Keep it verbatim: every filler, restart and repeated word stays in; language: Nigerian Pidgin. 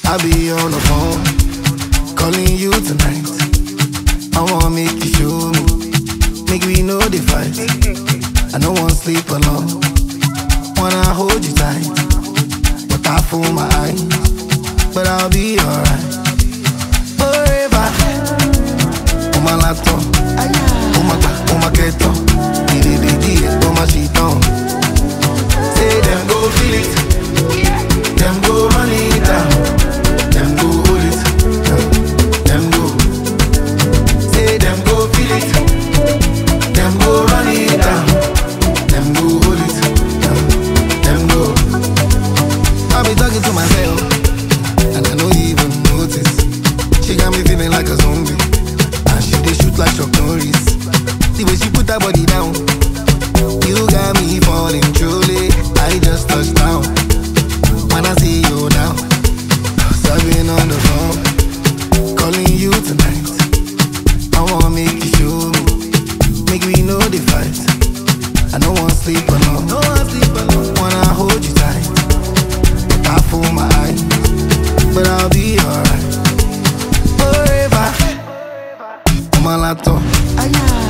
I'll be on the phone, calling you tonight. I wanna make you show me, make we know the fight. I don't wanna sleep alone, wanna hold you tight, but I fool my eyes, but I'll be alright. Forever, oh my laptop, oh my back, oh my keto, di di di di, oh my shit on. Say them go feel it, them go run it down, them go hold it, them go. Say them go feel it, them go run it down, them go hold it, them go. I be talking to myself, and I don't even notice. She got me feeling like a zombie, and she dey shoot like Chuck Norris. The way she put her body down, you got me falling truly. I just touched down when I see you now. So I've been on the phone, calling you tonight. I wanna make you show me, make we know the fight. I don't wanna sleep alone, no wanna sleep alone. Wanna hold you tight, I fool my eyes, but I'll be alright. Forever, on my laptop.